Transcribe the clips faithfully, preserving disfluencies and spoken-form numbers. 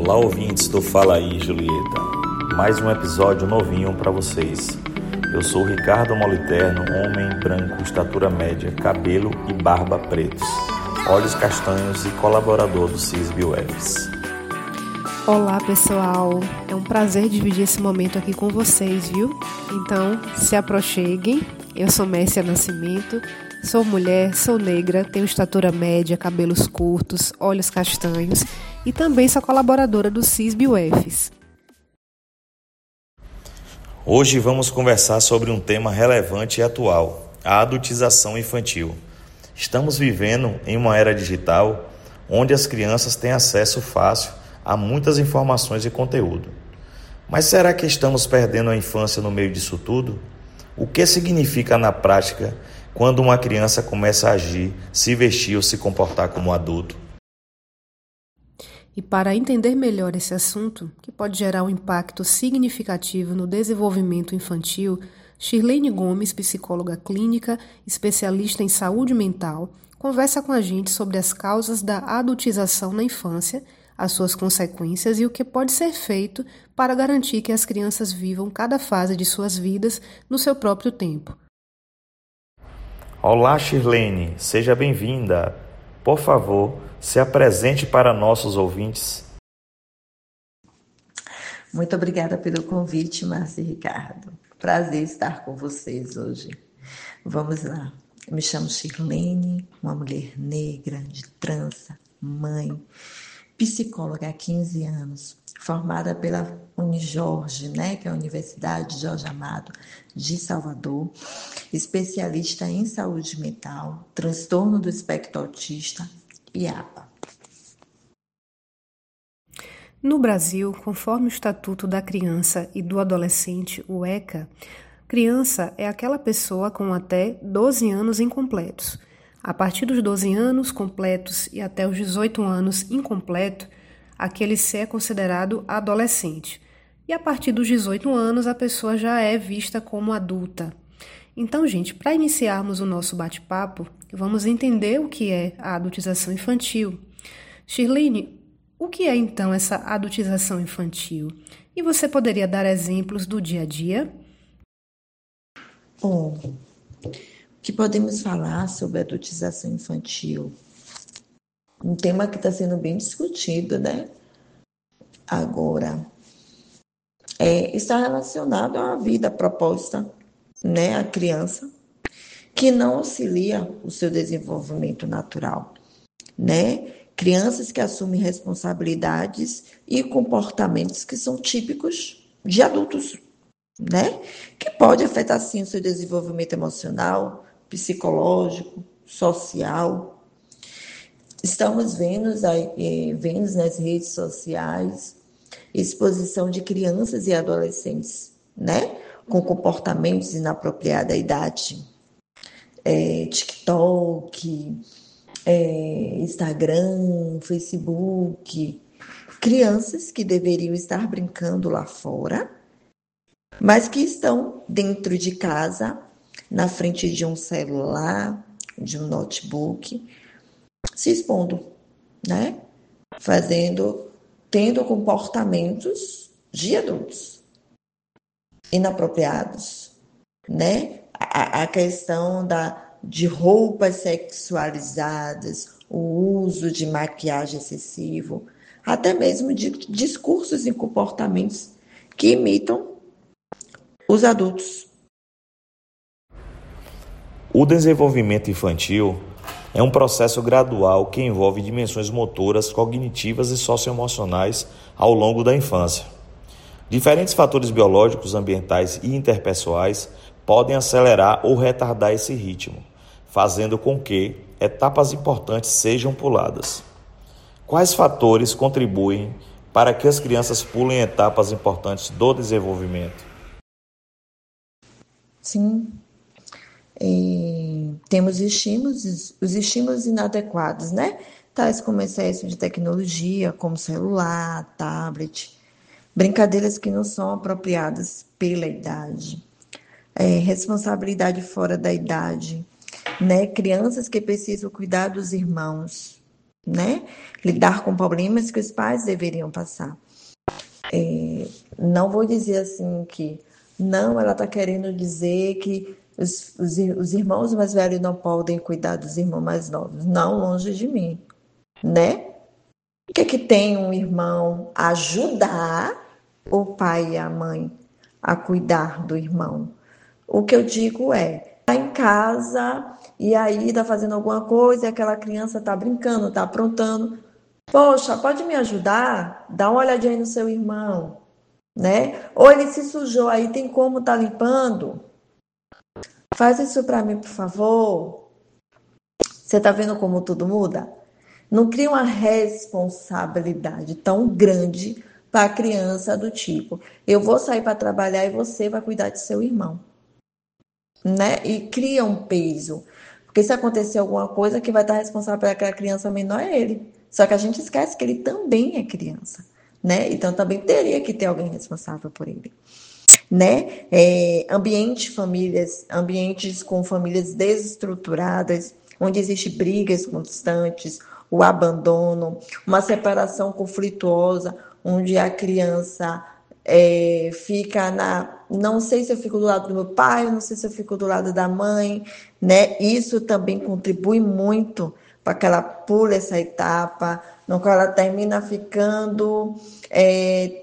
Olá, ouvintes do Fala Aí, Julieta. Mais um episódio novinho para vocês. Eu sou Ricardo Moliterno, homem branco, estatura média, cabelo e barba pretos, olhos castanhos e colaborador do CISB-U F S. Olá, pessoal. É um prazer dividir esse momento aqui com vocês, viu? Então, se aproxeguem. Eu sou Mércia Nascimento, sou mulher, sou negra, tenho estatura média, cabelos curtos, olhos castanhos e também sou colaboradora do CISB-U F S. Hoje vamos conversar sobre um tema relevante e atual, a adultização infantil. Estamos vivendo em uma era digital onde as crianças têm acesso fácil a muitas informações e conteúdo. Mas será que estamos perdendo a infância no meio disso tudo? O que significa na prática quando uma criança começa a agir, se vestir ou se comportar como adulto? E para entender melhor esse assunto, que pode gerar um impacto significativo no desenvolvimento infantil, Shirlene Gomes, psicóloga clínica, especialista em saúde mental, conversa com a gente sobre as causas da adultização na infância, as suas consequências e o que pode ser feito para garantir que as crianças vivam cada fase de suas vidas no seu próprio tempo. Olá, Shirlene, seja bem-vinda. Por favor, se apresente para nossos ouvintes. Muito obrigada pelo convite, Márcia e Ricardo. Prazer estar com vocês hoje. Vamos lá. Eu me chamo Shirlene, uma mulher negra, de trança, mãe, psicóloga há quinze anos, formada pela Unijorge, né, que é a Universidade Jorge Amado de Salvador, especialista em saúde mental, transtorno do espectro autista e A P A. No Brasil, conforme o Estatuto da Criança e do Adolescente, o ECA, criança é aquela pessoa com até doze anos incompletos. A partir dos doze anos completos e até os dezoito anos incompleto, aquele ser é considerado adolescente. E a partir dos dezoito anos, a pessoa já é vista como adulta. Então, gente, para iniciarmos o nosso bate-papo, vamos entender o que é a adultização infantil. Shirlene, o que é então essa adultização infantil? E você poderia dar exemplos do dia a dia? Bom, que podemos falar sobre a adultização infantil? Um tema que está sendo bem discutido, né? Agora, é, está relacionado à vida proposta, né? À criança, que não auxilia o seu desenvolvimento natural, né? Crianças que assumem responsabilidades e comportamentos que são típicos de adultos, né? Que pode afetar, sim, o seu desenvolvimento emocional, psicológico, social. Estamos vendo, vendo nas redes sociais exposição de crianças e adolescentes, né, com comportamentos inapropriados à idade. É, TikTok, é, Instagram, Facebook. Crianças que deveriam estar brincando lá fora, mas que estão dentro de casa, na frente de um celular, de um notebook, se expondo, né? Fazendo, tendo comportamentos de adultos inapropriados, né? A, a questão da, de roupas sexualizadas, o uso de maquiagem excessivo, até mesmo de discursos e comportamentos que imitam os adultos. O desenvolvimento infantil é um processo gradual que envolve dimensões motoras, cognitivas e socioemocionais ao longo da infância. Diferentes fatores biológicos, ambientais e interpessoais podem acelerar ou retardar esse ritmo, fazendo com que etapas importantes sejam puladas. Quais fatores contribuem para que as crianças pulem etapas importantes do desenvolvimento? Sim. E temos estímulos, os estímulos inadequados, né? Tais como excesso de tecnologia, como celular, tablet, brincadeiras que não são apropriadas pela idade, é, responsabilidade fora da idade, né? Crianças que precisam cuidar dos irmãos, né? Lidar com problemas que os pais deveriam passar. É, não vou dizer assim que não, ela está querendo dizer que os, os, os irmãos mais velhos não podem cuidar dos irmãos mais novos. Não, longe de mim, né? O que é que tem um irmão ajudar o pai e a mãe a cuidar do irmão? O que eu digo é, tá em casa e aí tá fazendo alguma coisa e aquela criança tá brincando, tá aprontando. Poxa, pode me ajudar? Dá uma olhadinha aí no seu irmão, né? Ou ele se sujou aí, tem como tá limpando? Faz isso para mim, por favor. Você tá vendo como tudo muda? Não cria uma responsabilidade tão grande para a criança do tipo, eu vou sair para trabalhar e você vai cuidar de seu irmão, né? E cria um peso. Porque se acontecer alguma coisa, quem vai estar responsável por aquela criança menor é ele. Só que a gente esquece que ele também é criança, né? Então também teria que ter alguém responsável por ele, né? É, ambiente famílias, ambientes com famílias desestruturadas, onde existem brigas constantes, o abandono, uma separação conflituosa, onde a criança é, fica na... Não sei se eu fico do lado do meu pai, não sei se eu fico do lado da mãe, né? Isso também contribui muito para que ela pule essa etapa, no qual ela termina ficando é,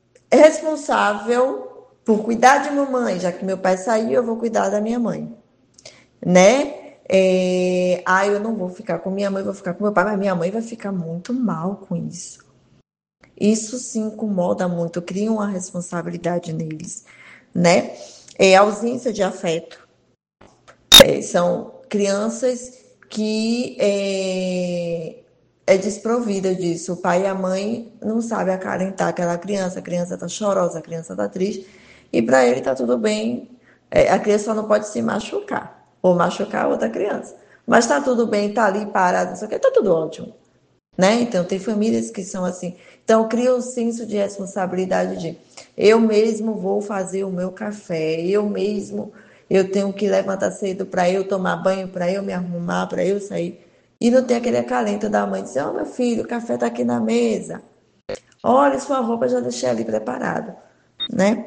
responsável por cuidar de mamãe, já que meu pai saiu, eu vou cuidar da minha mãe, né? É, ah, eu não vou ficar com minha mãe, vou ficar com meu pai, mas minha mãe vai ficar muito mal com isso. Isso se incomoda muito, cria uma responsabilidade neles, né? É, ausência de afeto. É, são crianças que é, é desprovida disso. O pai e a mãe não sabem acalentar aquela criança, a criança está chorosa, a criança está triste, e para ele está tudo bem, é, a criança só não pode se machucar, ou machucar outra criança. Mas está tudo bem, está ali parado, não sei o que, está tudo ótimo. Né? Então, tem famílias que são assim. Então, cria um senso de responsabilidade de eu mesmo vou fazer o meu café, eu mesmo, eu tenho que levantar cedo para eu tomar banho, para eu me arrumar, para eu sair. E não tem aquele acalento da mãe, dizer, ó, oh, meu filho, o café está aqui na mesa. Olha, sua roupa já deixei ali preparada, né?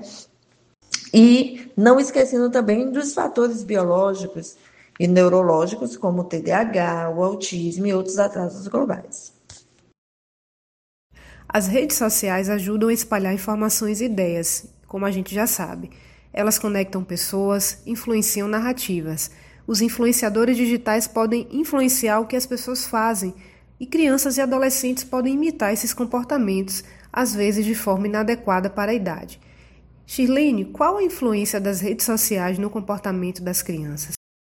E não esquecendo também dos fatores biológicos e neurológicos, como o T D A H, o autismo e outros atrasos globais. As redes sociais ajudam a espalhar informações e ideias, como a gente já sabe. Elas conectam pessoas, influenciam narrativas. Os influenciadores digitais podem influenciar o que as pessoas fazem, e crianças e adolescentes podem imitar esses comportamentos, às vezes de forma inadequada para a idade. Shirlene, qual a influência das redes sociais no comportamento das crianças?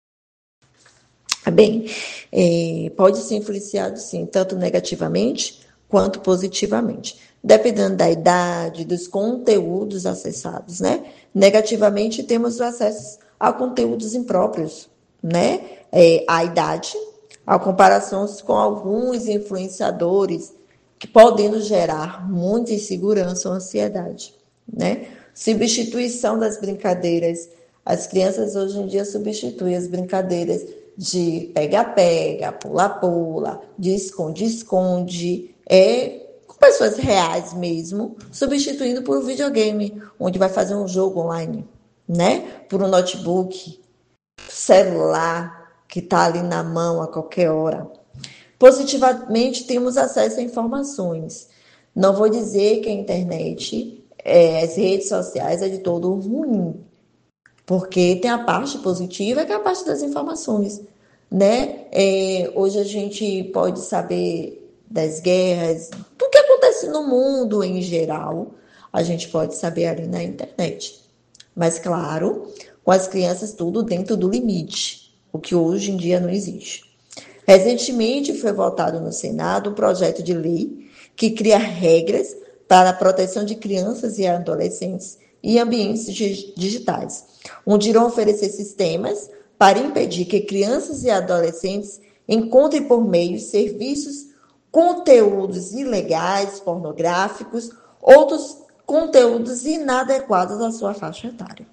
Bem, é, pode ser influenciado, sim, tanto negativamente quanto positivamente, dependendo da idade, dos conteúdos acessados, né? Negativamente, temos o acesso a conteúdos impróprios, né? É, a idade, a comparação com alguns influenciadores que podem nos gerar muita insegurança ou ansiedade, né? Substituição das brincadeiras. As crianças hoje em dia substituem as brincadeiras de pega-pega, pula-pula, de esconde-esconde, é, com pessoas reais mesmo, substituindo por um videogame, onde vai fazer um jogo online, né? Por um notebook, celular, que está ali na mão a qualquer hora. Positivamente, temos acesso a informações. Não vou dizer que a internet, é, as redes sociais é de todo ruim, porque tem a parte positiva, que é a parte das informações, né? É, hoje a gente pode saber das guerras, do que acontece no mundo em geral, a gente pode saber ali na internet. Mas, claro, com as crianças tudo dentro do limite, o que hoje em dia não existe. Recentemente foi votado no Senado um projeto de lei que cria regras para a proteção de crianças e adolescentes em ambientes digitais, onde irão oferecer sistemas para impedir que crianças e adolescentes encontrem por meio serviços, conteúdos ilegais, pornográficos, outros conteúdos inadequados à sua faixa etária.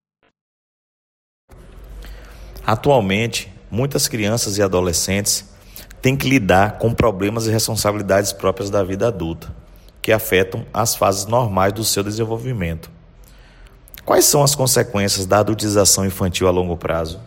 Atualmente, muitas crianças e adolescentes tem que lidar com problemas e responsabilidades próprias da vida adulta, que afetam as fases normais do seu desenvolvimento. Quais são as consequências da adultização infantil a longo prazo?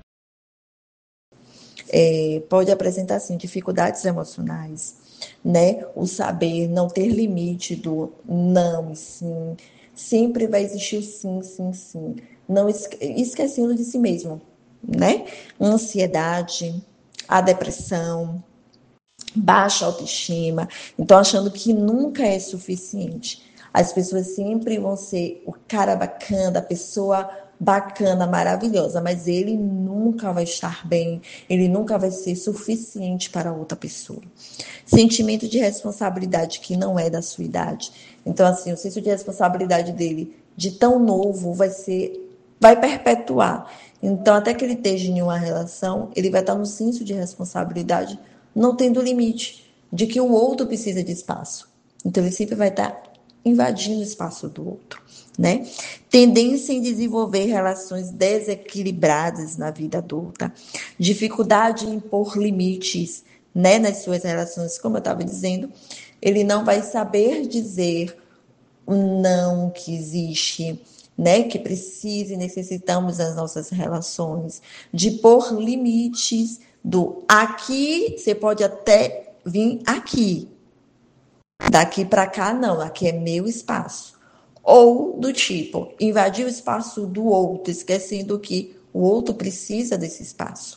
É, pode apresentar, sim, dificuldades emocionais, né? O saber não ter limite do não e sim. Sempre vai existir o sim, sim, sim. Não esque- esquecendo de si mesmo, né? Ansiedade, a depressão, baixa autoestima, então achando que nunca é suficiente. As pessoas sempre vão ser o cara bacana, a pessoa bacana, maravilhosa, mas ele nunca vai estar bem, ele nunca vai ser suficiente para outra pessoa. Sentimento de responsabilidade que não é da sua idade. Então, assim, o senso de responsabilidade dele, de tão novo, vai ser, vai perpetuar. Então, até que ele esteja em uma relação, ele vai estar no senso de responsabilidade, não tendo limite, de que o outro precisa de espaço. Então, ele sempre vai estar invadindo o espaço do outro, né? Tendência em desenvolver relações desequilibradas na vida adulta, dificuldade em impor limites, né, nas suas relações, como eu estava dizendo, ele não vai saber dizer o não que existe, né, que precisa e necessitamos das nossas relações, de pôr limites do aqui, você pode até vir aqui, daqui para cá não, aqui é meu espaço. Ou do tipo, invadir o espaço do outro, esquecendo que o outro precisa desse espaço.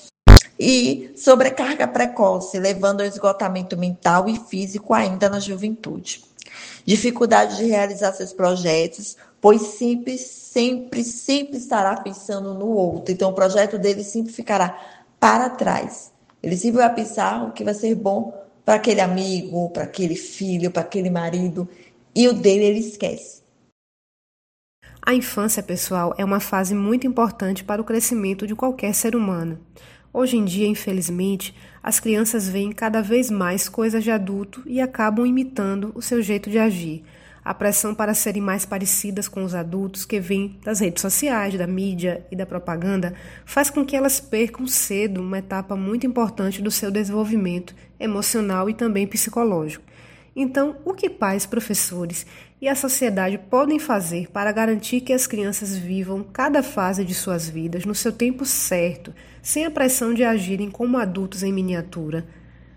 E sobrecarga precoce, levando ao esgotamento mental e físico ainda na juventude. Dificuldade de realizar seus projetos, pois sempre, sempre, sempre estará pensando no outro. Então, o projeto dele sempre ficará para trás. Ele sempre vai pensar o que vai ser bom para aquele amigo, para aquele filho, para aquele marido, e o dele ele esquece. A infância, pessoal, é uma fase muito importante para o crescimento de qualquer ser humano. Hoje em dia, infelizmente, as crianças veem cada vez mais coisas de adulto e acabam imitando o seu jeito de agir. A pressão para serem mais parecidas com os adultos que vêm das redes sociais, da mídia e da propaganda faz com que elas percam cedo uma etapa muito importante do seu desenvolvimento emocional e também psicológico. Então, o que pais, professores e a sociedade podem fazer para garantir que as crianças vivam cada fase de suas vidas no seu tempo certo, sem a pressão de agirem como adultos em miniatura?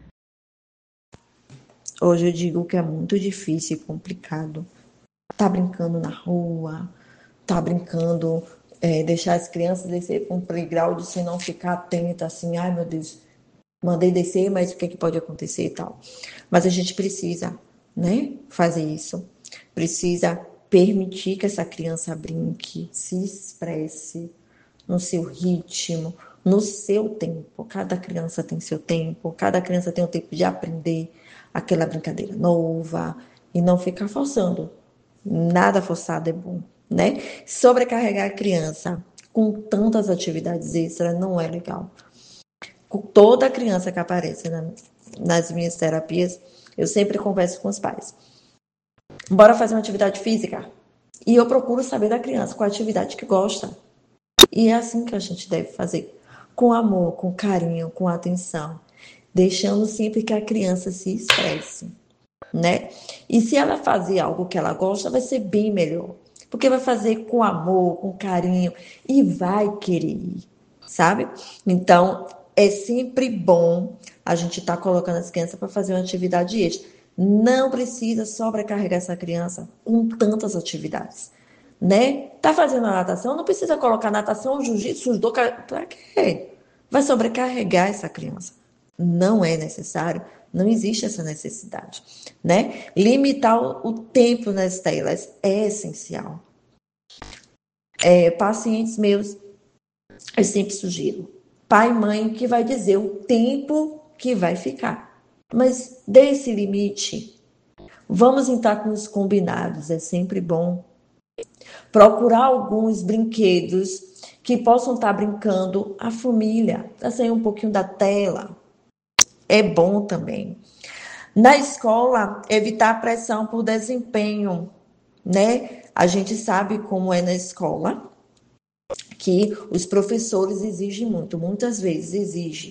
Hoje eu digo que é muito difícil e complicado. Tá brincando na rua, tá brincando, é, deixar as crianças descer para um playground sem não ficar atenta assim, ai meu Deus, mandei descer, mas o que, é que pode acontecer e tal. Mas a gente precisa, né, fazer isso. Precisa permitir que essa criança brinque, se expresse no seu ritmo, no seu tempo. Cada criança tem seu tempo, cada criança tem o tempo de aprender aquela brincadeira nova e não ficar forçando. Nada forçado é bom, né? Sobrecarregar a criança com tantas atividades extras não é legal. Com toda criança que aparece na, nas minhas terapias, eu sempre converso com os pais. Bora fazer uma atividade física? E eu procuro saber da criança qual a atividade que gosta. E é assim que a gente deve fazer. Com amor, com carinho, com atenção. Deixando sempre que a criança se expresse, né? E se ela fazer algo que ela gosta, vai ser bem melhor. Porque vai fazer com amor, com carinho e vai querer ir, sabe? Então, é sempre bom a gente estar tá colocando as crianças para fazer uma atividade extra. Não precisa sobrecarregar essa criança com tantas atividades, né? Tá fazendo a natação, não precisa colocar natação, jiu-jitsu, judô, para quê? Vai sobrecarregar essa criança. Não é necessário, não existe essa necessidade, né? Limitar o tempo nas telas é essencial. É, pacientes meus, eu sempre sugiro, pai e mãe que vai dizer o tempo que vai ficar. Mas dê esse limite. Vamos entrar com os combinados, é sempre bom. Procurar alguns brinquedos que possam estar brincando a família, para sair um pouquinho da tela. É bom também. Na escola, evitar a pressão por desempenho, né? A gente sabe como é na escola, que os professores exigem muito, muitas vezes exigem,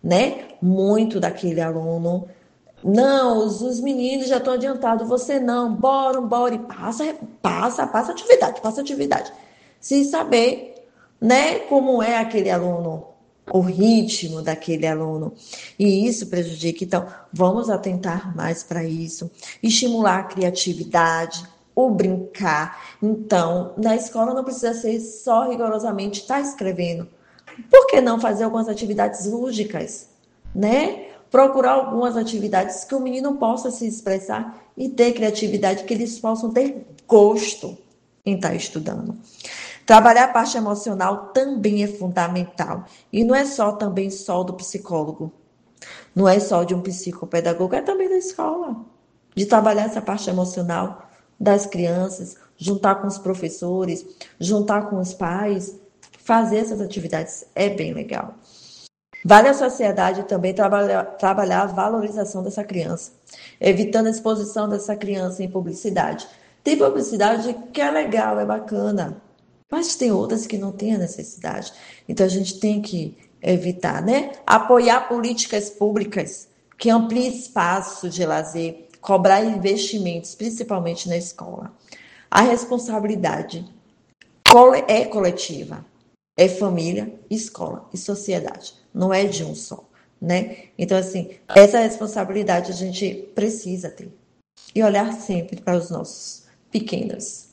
né? Muito daquele aluno. Não, os, os meninos já estão adiantados, você não, bora, bora, e passa, passa, passa atividade, passa atividade. Sem saber, né, como é aquele aluno, o ritmo daquele aluno. E isso prejudica. Então, vamos atentar mais para isso, estimular a criatividade, o brincar. Então, na escola não precisa ser só rigorosamente estar escrevendo. Por que não fazer algumas atividades lúdicas, né? Procurar algumas atividades que o menino possa se expressar e ter criatividade, que eles possam ter gosto em estar estudando. Trabalhar a parte emocional também é fundamental. E não é só também só do psicólogo. Não é só de um psicopedagogo, é também da escola. De trabalhar essa parte emocional das crianças, juntar com os professores, juntar com os pais, fazer essas atividades é bem legal. Vale a sociedade também trabalhar, trabalhar a valorização dessa criança, evitando a exposição dessa criança em publicidade. Tem publicidade que é legal, é bacana, mas tem outras que não têm a necessidade. Então a gente tem que evitar, né? Apoiar políticas públicas que ampliem espaços de lazer, cobrar investimentos, principalmente na escola. A responsabilidade é coletiva. É família, escola e sociedade. Não é de um só, né? Então, assim, essa responsabilidade a gente precisa ter. E olhar sempre para os nossos pequenos.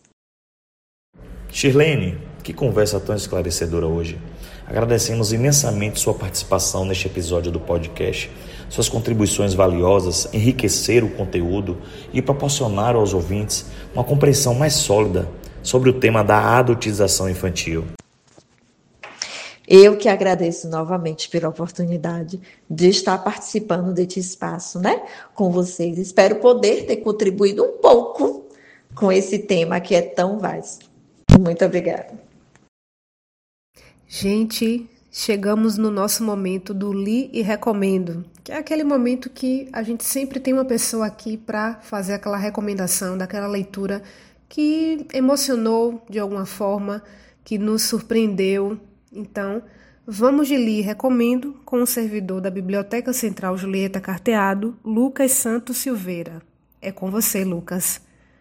Shirlene, que conversa tão esclarecedora hoje. Agradecemos imensamente sua participação neste episódio do podcast. Suas contribuições valiosas enriqueceram o conteúdo e proporcionaram aos ouvintes uma compreensão mais sólida sobre o tema da adultização infantil. Eu que agradeço novamente pela oportunidade de estar participando deste espaço, né, com vocês. Espero poder ter contribuído um pouco com esse tema que é tão vasto. Muito obrigada. Gente, chegamos no nosso momento do Li e Recomendo, que é aquele momento que a gente sempre tem uma pessoa aqui para fazer aquela recomendação daquela leitura que emocionou de alguma forma, que nos surpreendeu. Então, vamos de Li e Recomendo com o servidor da Biblioteca Central Julieta Carteado, Lucas Santos Silveira. É com você, Lucas.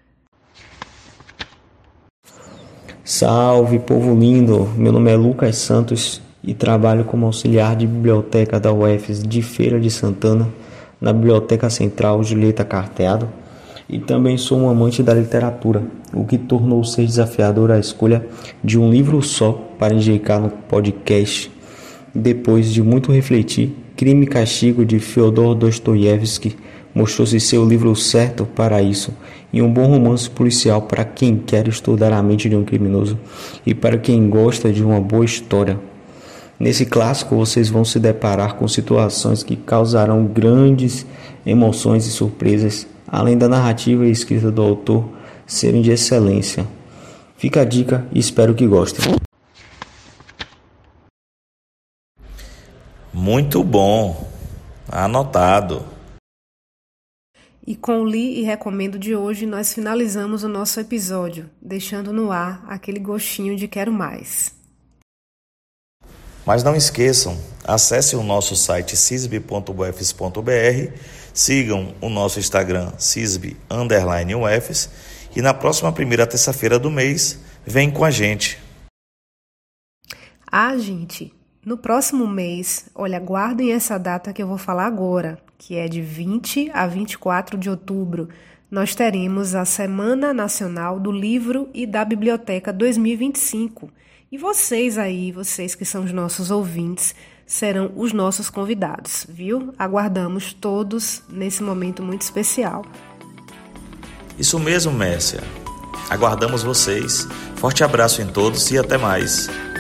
Salve, povo lindo! Meu nome é Lucas Santos e trabalho como auxiliar de biblioteca da U F S de Feira de Santana, na Biblioteca Central Julieta Carteado, e também sou um amante da literatura, o que tornou ser desafiador a escolha de um livro só para indicar no podcast. Depois de muito refletir, Crime e Castigo de Fyodor Dostoiévski mostrou-se ser o livro certo para isso, e um bom romance policial para quem quer estudar a mente de um criminoso e para quem gosta de uma boa história. Nesse clássico vocês vão se deparar com situações que causarão grandes emoções e surpresas, além da narrativa e escrita do autor serem de excelência. Fica a dica e espero que gostem. Muito bom, anotado. E com o Li e Recomendo de hoje, nós finalizamos o nosso episódio, deixando no ar aquele gostinho de quero mais. Mas não esqueçam, acessem o nosso site cisb ponto u f s ponto b r, sigam o nosso Instagram cisb underline U F S e na próxima primeira terça-feira do mês, vem com a gente. Ah, gente, no próximo mês, olha, guardem essa data que eu vou falar agora, que é de vinte a vinte e quatro de outubro, nós teremos a Semana Nacional do Livro e da Biblioteca dois mil e vinte e cinco. E vocês aí, vocês que são os nossos ouvintes, serão os nossos convidados, viu? Aguardamos todos nesse momento muito especial. Isso mesmo, Mércia. Aguardamos vocês. Forte abraço em todos e até mais.